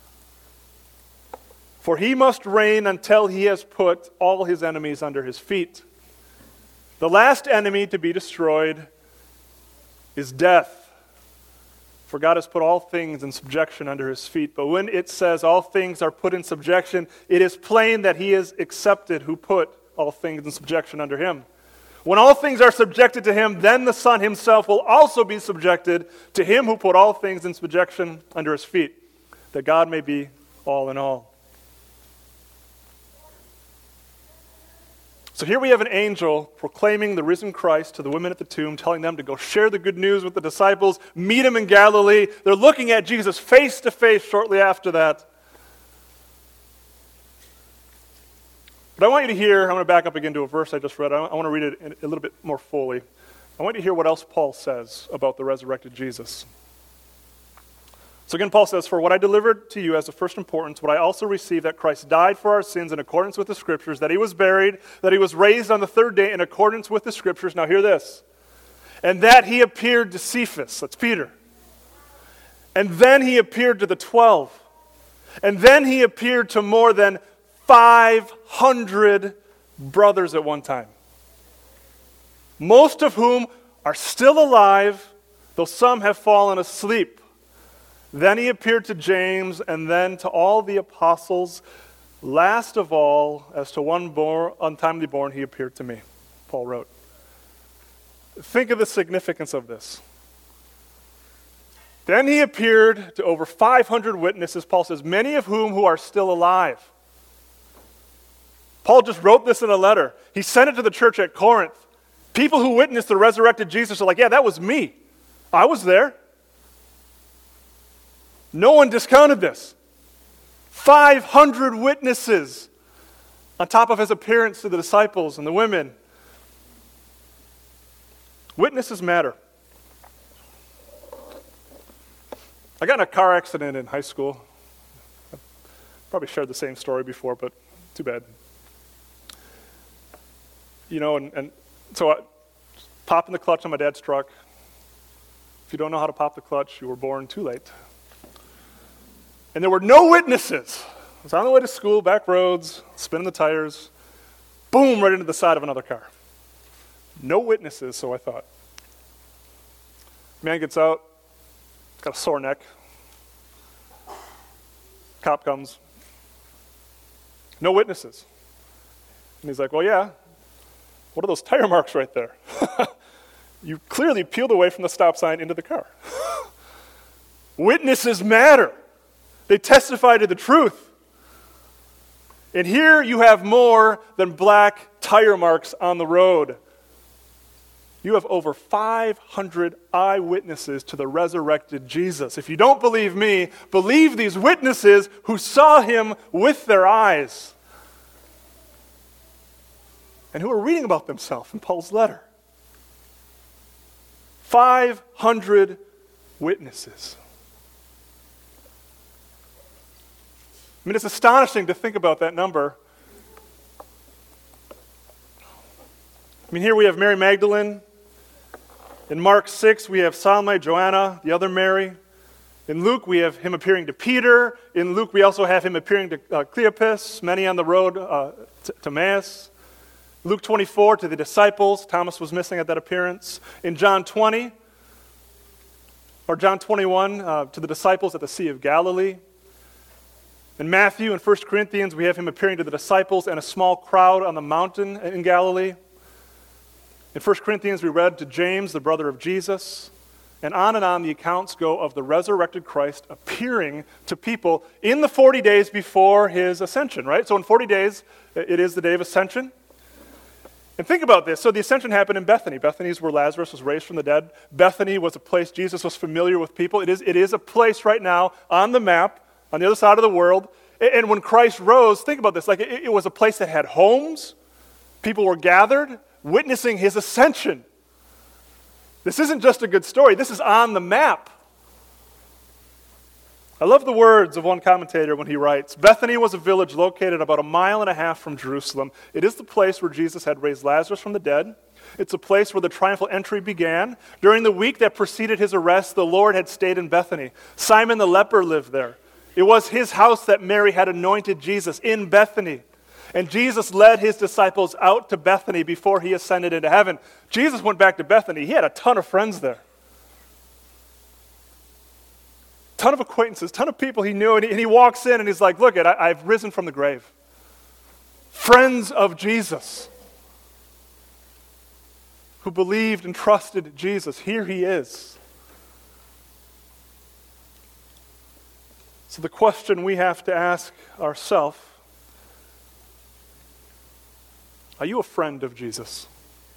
For he must reign until he has put all his enemies under his feet. The last enemy to be destroyed is death. For God has put all things in subjection under his feet. But when it says all things are put in subjection, it is plain that he is accepted who put all things in subjection under him. When all things are subjected to him, then the Son himself will also be subjected to him who put all things in subjection under his feet, that God may be all in all. So here we have an angel proclaiming the risen Christ to the women at the tomb, telling them to go share the good news with the disciples, meet him in Galilee. They're looking at Jesus face to face shortly after that. But I want you to hear, I'm going to back up again to a verse I just read. I want to read it a little bit more fully. I want you to hear what else Paul says about the resurrected Jesus. So again, Paul says, for what I delivered to you as of first importance, what I also received, that Christ died for our sins in accordance with the Scriptures, that he was buried, that he was raised on the third day in accordance with the Scriptures. Now hear this. And that he appeared to Cephas, that's Peter. And then he appeared to the twelve. And then he appeared to more than five hundred brothers at one time. Most of whom are still alive, though some have fallen asleep. Then he appeared to James, and then to all the apostles. Last of all, as to one born, untimely born, he appeared to me, Paul wrote. Think of the significance of this. Then he appeared to over five hundred witnesses, Paul says, many of whom who are still alive. Paul just wrote this in a letter. He sent it to the church at Corinth. People who witnessed the resurrected Jesus are like, yeah, that was me. I was there. No one discounted this. five hundred witnesses on top of his appearance to the disciples and the women. Witnesses matter. I got in a car accident in high school. I've probably shared the same story before, but too bad. You know, and, and so I popping the clutch on my dad's truck. If you don't know how to pop the clutch, you were born too late. And there were no witnesses. I was on the way to school, back roads, spinning the tires. Boom, right into the side of another car. No witnesses, so I thought. Man gets out, got a sore neck. Cop comes. No witnesses. And he's like, well, yeah. What are those tire marks right there? You clearly peeled away from the stop sign into the car. Witnesses matter. They testify to the truth. And here you have more than black tire marks on the road. You have over five hundred eyewitnesses to the resurrected Jesus. If you don't believe me, believe these witnesses who saw him with their eyes and who are reading about themselves in Paul's letter. five hundred witnesses. I mean, it's astonishing to think about that number. I mean, here we have Mary Magdalene. In Mark six, we have Salome, Joanna, the other Mary. In Luke, we have him appearing to Peter. In Luke, we also have him appearing to uh, Cleopas, many on the road uh, to, to Emmaus. Luke twenty-four, to the disciples. Thomas was missing at that appearance. In John twenty, or John twenty-one, uh, to the disciples at the Sea of Galilee. In Matthew and First Corinthians, we have him appearing to the disciples and a small crowd on the mountain in Galilee. In First Corinthians, we read to James, the brother of Jesus. And on and on the accounts go of the resurrected Christ appearing to people in the forty days before his ascension, right? So in forty days, it is the day of ascension. And think about this. So the ascension happened in Bethany. Bethany is where Lazarus was raised from the dead. Bethany was a place Jesus was familiar with people. It is, it is a place right now on the map on the other side of the world. And when Christ rose, think about this. Like it, it was a place that had homes. People were gathered, witnessing his ascension. This isn't just a good story. This is on the map. I love the words of one commentator when he writes, Bethany was a village located about a mile and a half from Jerusalem. It is the place where Jesus had raised Lazarus from the dead. It's a place where the triumphal entry began. During the week that preceded his arrest, the Lord had stayed in Bethany. Simon the leper lived there. It was his house that Mary had anointed Jesus, in Bethany. And Jesus led his disciples out to Bethany before he ascended into heaven. Jesus went back to Bethany. He had a ton of friends there. Ton of acquaintances, ton of people he knew. And he, and he walks in and he's like, look, I, I've risen from the grave. Friends of Jesus who believed and trusted Jesus. Here he is. So the question we have to ask ourselves, are you a friend of Jesus?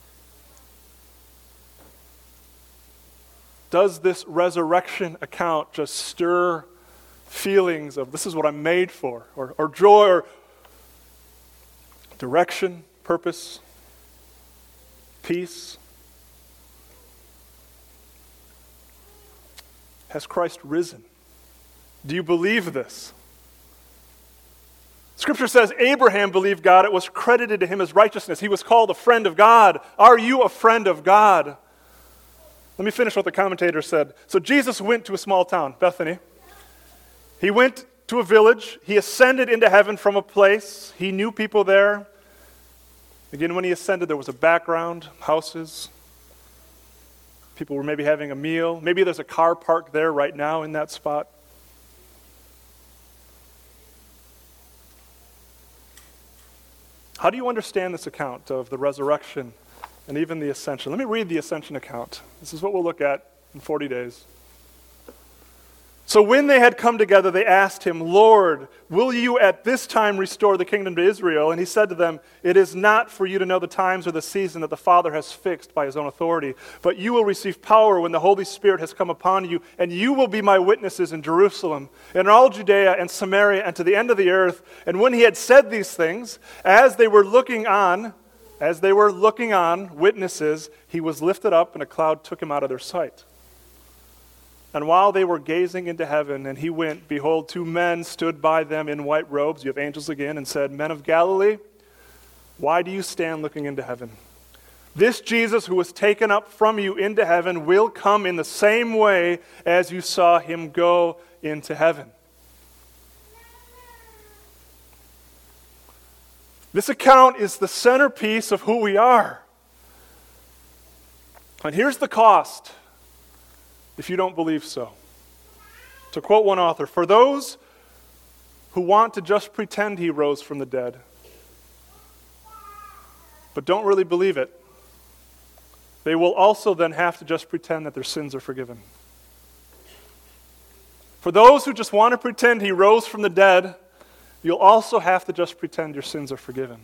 Does this resurrection account just stir feelings of this is what I'm made for, or, or joy, or direction, purpose, peace? Has Christ risen? Do you believe this? Scripture says Abraham believed God. It was credited to him as righteousness. He was called a friend of God. Are you a friend of God? Let me finish what the commentator said. So Jesus went to a small town, Bethany. He went to a village. He ascended into heaven from a place. He knew people there. Again, when he ascended, there was a background, houses. People were maybe having a meal. Maybe there's a car parked there right now in that spot. How do you understand this account of the resurrection and even the ascension? Let me read the ascension account. This is what we'll look at in forty days. So when they had come together, they asked him, Lord, will you at this time restore the kingdom to Israel? And he said to them, it is not for you to know the times or the season that the Father has fixed by his own authority, but you will receive power when the Holy Spirit has come upon you, and you will be my witnesses in Jerusalem, and in all Judea and Samaria, and to the end of the earth. And when he had said these things, as they were looking on, as they were looking on, witnesses, he was lifted up, and a cloud took him out of their sight. And while they were gazing into heaven, and he went, behold, two men stood by them in white robes. You have angels again, and said, Men of Galilee, why do you stand looking into heaven? This Jesus who was taken up from you into heaven will come in the same way as you saw him go into heaven. This account is the centerpiece of who we are. And here's the cost if you don't believe so. To quote one author, for those who want to just pretend he rose from the dead, but don't really believe it, they will also then have to just pretend that their sins are forgiven. For those who just want to pretend he rose from the dead, you'll also have to just pretend your sins are forgiven.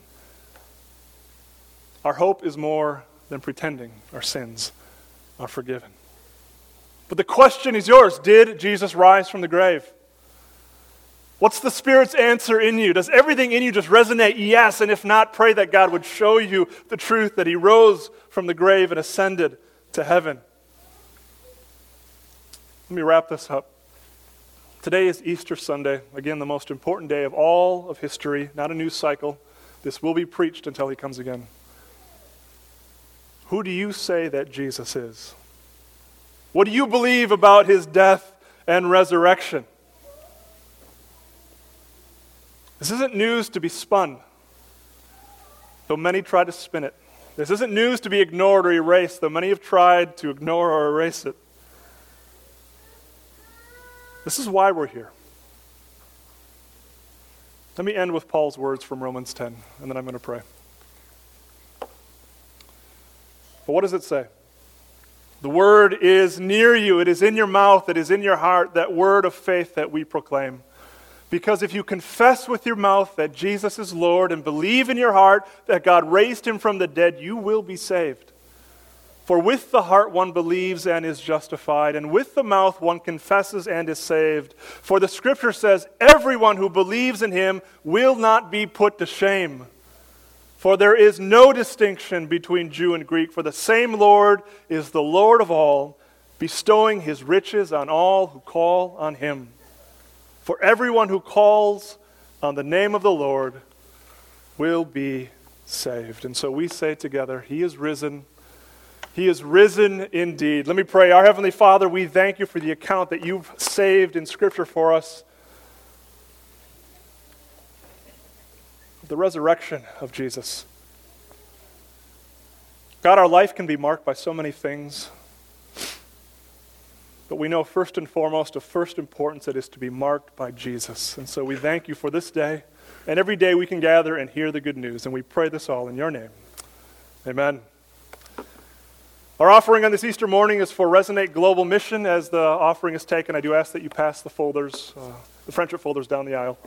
Our hope is more than pretending our sins are forgiven. But the question is yours. Did Jesus rise from the grave? What's the Spirit's answer in you? Does everything in you just resonate? Yes. And if not, pray that God would show you the truth that he rose from the grave and ascended to heaven. Let me wrap this up. Today is Easter Sunday. Again, the most important day of all of history. Not a news cycle. This will be preached until he comes again. Who do you say that Jesus is? What do you believe about his death and resurrection. This isn't news to be spun, though many try to spin it. This isn't news to be ignored or erased, though many have tried to ignore or erase it. This is why we're here. Let me end with Paul's words from Romans ten, and then I'm going to pray. But what does it say? The word is near you. It is in your mouth. It is in your heart, that word of faith that we proclaim. Because if you confess with your mouth that Jesus is Lord and believe in your heart that God raised him from the dead, you will be saved. For with the heart one believes and is justified, and with the mouth one confesses and is saved. For the scripture says, everyone who believes in him will not be put to shame. For there is no distinction between Jew and Greek, for the same Lord is the Lord of all, bestowing his riches on all who call on him. For everyone who calls on the name of the Lord will be saved. And so we say together, he is risen. He is risen indeed. Let me pray. Our Heavenly Father, we thank you for the account that you've saved in Scripture for us. The resurrection of Jesus. God, our life can be marked by so many things. But we know first and foremost, of first importance, it is to be marked by Jesus. And so we thank you for this day. And every day we can gather and hear the good news. And we pray this all in your name. Amen. Our offering on this Easter morning is for Resonate Global Mission. As the offering is taken, I do ask that you pass the folders, uh, the friendship folders down the aisle.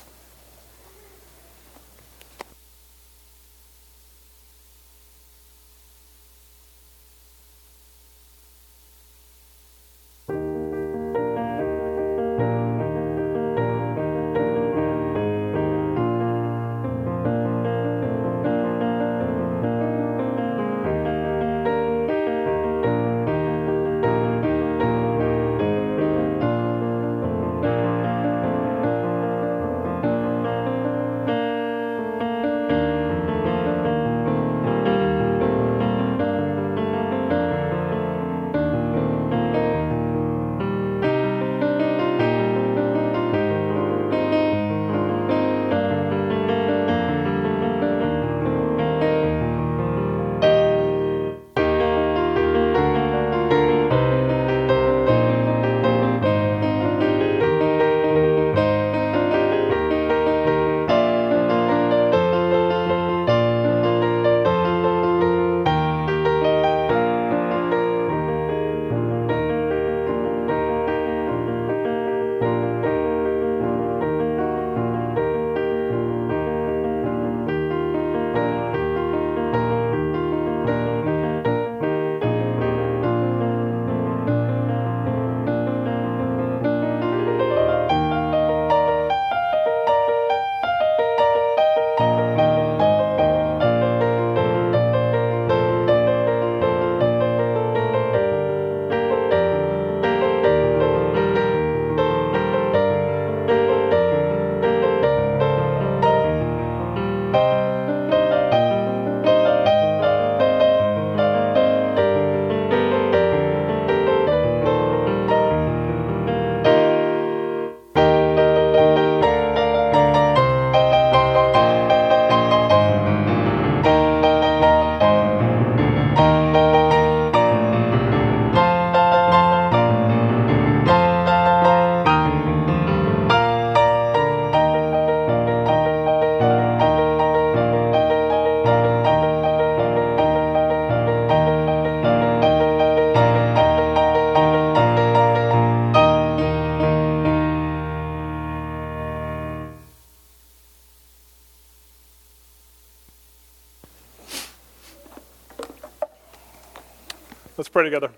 Let's pray together.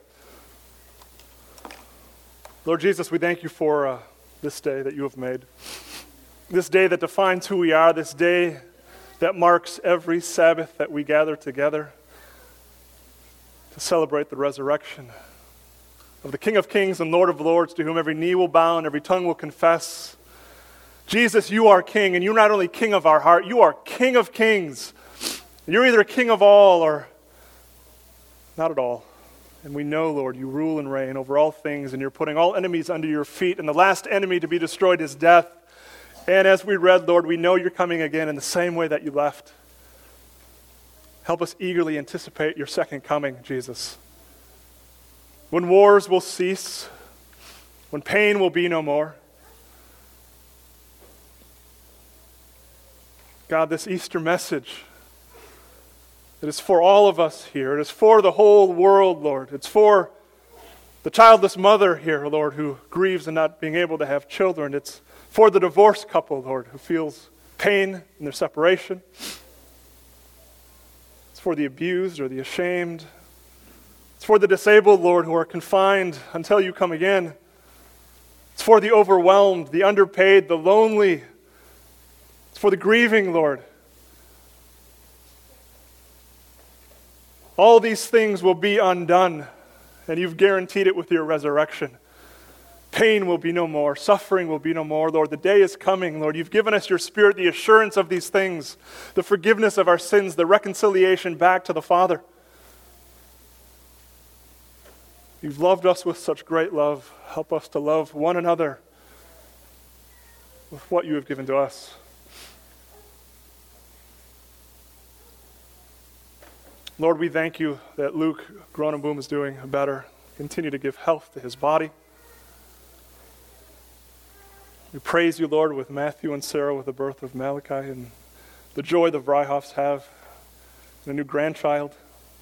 Lord Jesus, we thank you for uh, this day that you have made. This day that defines who we are, this day that marks every Sabbath that we gather together to celebrate the resurrection of the King of Kings and Lord of Lords, to whom every knee will bow and every tongue will confess. Jesus, you are King, and you're not only King of our heart, you are King of Kings. You're either King of all or not at all. And we know, Lord, you rule and reign over all things, and you're putting all enemies under your feet, and the last enemy to be destroyed is death. And as we read, Lord, we know you're coming again in the same way that you left. Help us eagerly anticipate your second coming, Jesus. When wars will cease, when pain will be no more. God, this Easter message, it is for all of us here. It is for the whole world, Lord. It's for the childless mother here, Lord, who grieves in not being able to have children. It's for the divorced couple, Lord, who feels pain in their separation. It's for the abused or the ashamed. It's for the disabled, Lord, who are confined until you come again. It's for the overwhelmed, the underpaid, the lonely. It's for the grieving, Lord. All these things will be undone, and you've guaranteed it with your resurrection. Pain will be no more. Suffering will be no more, Lord. The day is coming, Lord. You've given us your Spirit, the assurance of these things, the forgiveness of our sins, the reconciliation back to the Father. You've loved us with such great love. Help us to love one another with what you have given to us. Lord, we thank you that Luke Gronenboom is doing better. Continue to give health to his body. We praise you, Lord, with Matthew and Sarah with the birth of Malachi and the joy the Vryhoffs have and a new grandchild.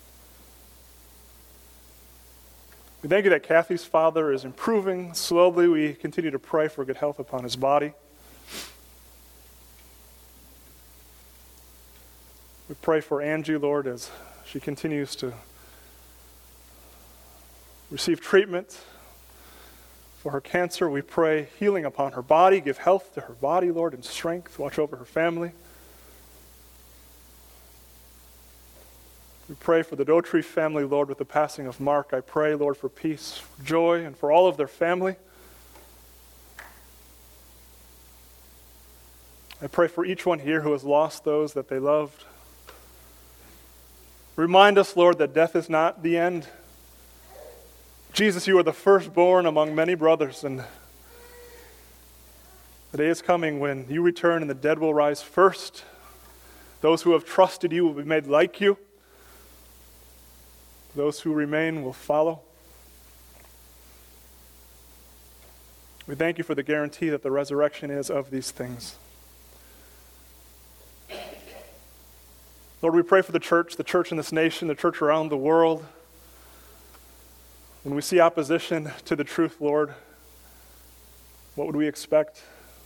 We thank you that Kathy's father is improving slowly. We continue to pray for good health upon his body. We pray for Angie, Lord, as she continues to receive treatment for her cancer. We pray healing upon her body. Give health to her body, Lord, and strength. Watch over her family. We pray for the Daughtry family, Lord, with the passing of Mark. I pray, Lord, for peace, for joy, and for all of their family. I pray for each one here who has lost those that they loved. Remind us, Lord, that death is not the end. Jesus, you are the firstborn among many brothers, and the day is coming when you return and the dead will rise first. Those who have trusted you will be made like you. Those who remain will follow. We thank you for the guarantee that the resurrection is of these things. Lord, we pray for the church, the church in this nation, the church around the world. When we see opposition to the truth, Lord, what would we expect?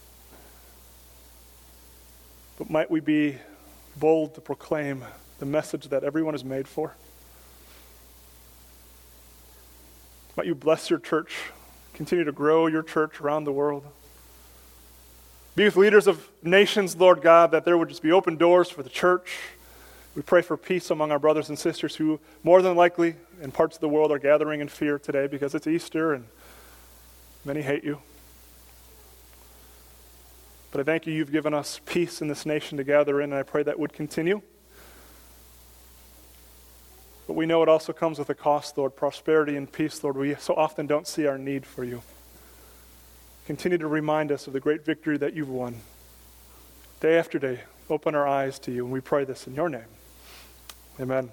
But might we be bold to proclaim the message that everyone is made for? Might you bless your church, continue to grow your church around the world. Be with leaders of nations, Lord God, that there would just be open doors for the church. We pray for peace among our brothers and sisters who more than likely in parts of the world are gathering in fear today because it's Easter and many hate you. But I thank you, you've given us peace in this nation to gather in, and I pray that would continue. But we know it also comes with a cost, Lord, prosperity and peace, Lord. We so often don't see our need for you. Continue to remind us of the great victory that you've won. Day after day, open our eyes to you, and we pray this in your name. Amen.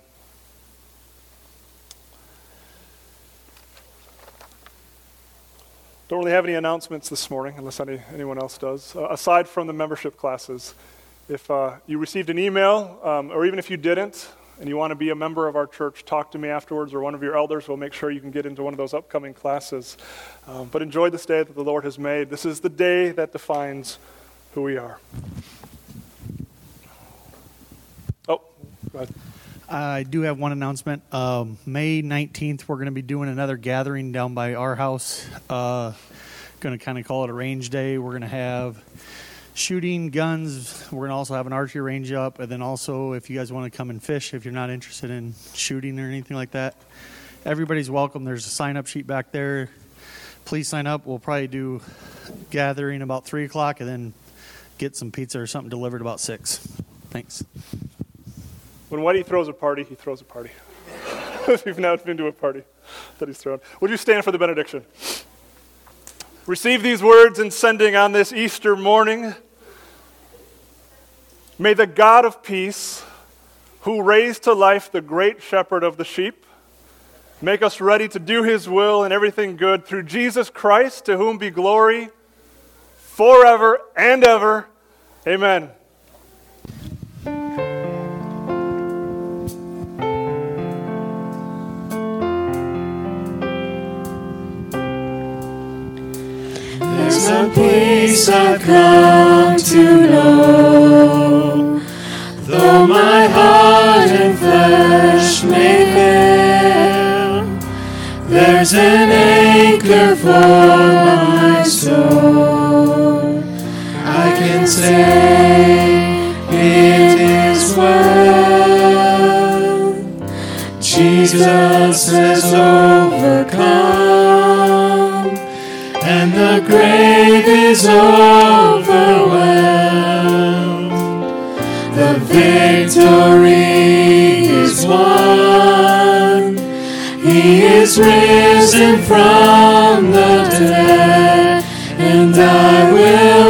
Don't really have any announcements this morning, unless any, anyone else does. Uh, aside from the membership classes, if uh, you received an email, um, or even if you didn't, and you want to be a member of our church, talk to me afterwards, or one of your elders will make sure you can get into one of those upcoming classes. Um, but enjoy this day that the Lord has made. This is the day that defines who we are. Oh, go ahead. I do have one announcement. Um, May nineteenth, we're going to be doing another gathering down by our house. Uh, going to kind of call it a range day. We're going to have shooting, guns. We're going to also have an archery range up. And then also, if you guys want to come and fish, if you're not interested in shooting or anything like that, everybody's welcome. There's a sign-up sheet back there. Please sign up. We'll probably do gathering about three o'clock and then get some pizza or something delivered about six. Thanks. When Whitey throws a party, he throws a party. if you've not been to a party that he's thrown. Would you stand for the benediction? Receive these words in sending on this Easter morning. May the God of peace, who raised to life the great shepherd of the sheep, make us ready to do his will and everything good through Jesus Christ, to whom be glory forever and ever. Amen. There's a peace I've come to know, though my heart and flesh may fail. There's an anchor for my soul. I can say it is well. Jesus has overcome, and the grave is overwhelmed. The victory is won. He is risen from the dead, and I will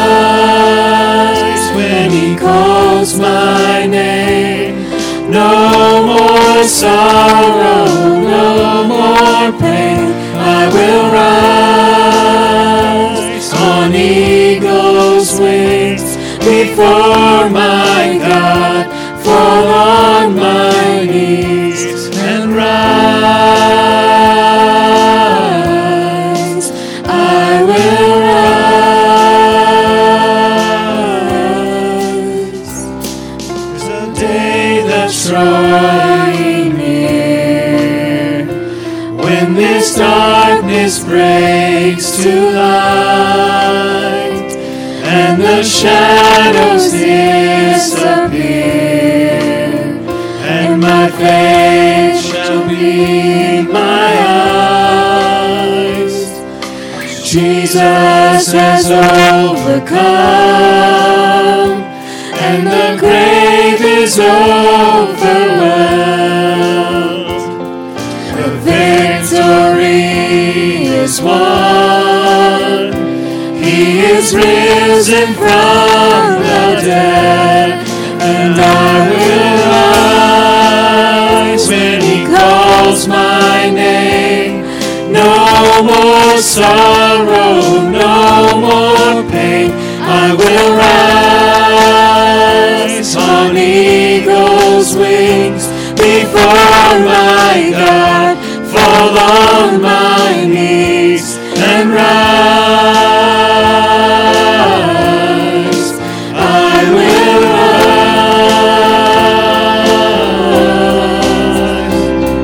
rise when he calls my name. No more sorrow, no more pain. I will rise on eagle's wings before my God, fall on my knees and rise. I will rise. There's a day that's drawing near, when this darkness breaks to light, and the shadows disappear, and my faith shall be my eyes. Jesus has overcome, and the grave is overwhelmed. The victory is won. He is risen from the dead, and I will rise when he calls my name. No more sorrow, no more pain. I will rise on eagle's wings before my God, fall on my knees and rise. I will rise.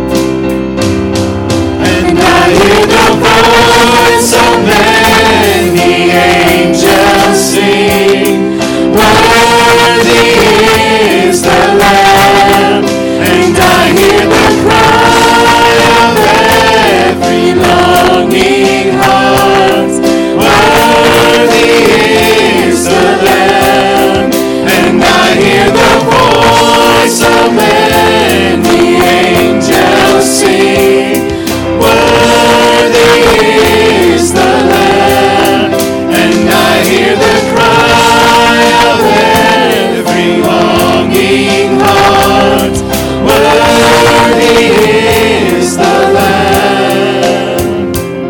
And I hear the voice of many angels sing, worthy is the Lamb. And I hear the cry of every longing heart, worthy is the Lamb. And I hear the voice of many angels sing, worthy is the Lamb. And I hear the cry of every longing heart, worthy is the Lamb.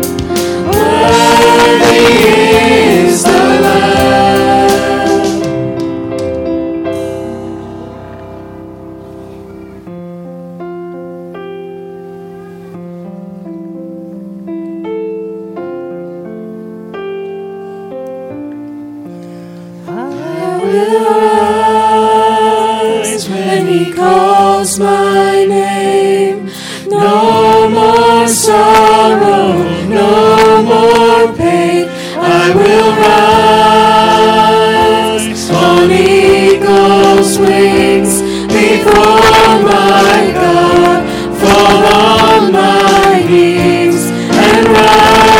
Worthy is the Lamb. I will rise when he calls my name. No more sorrow, no more pain. I will rise on eagle's wings before my God, fall on my knees and rise.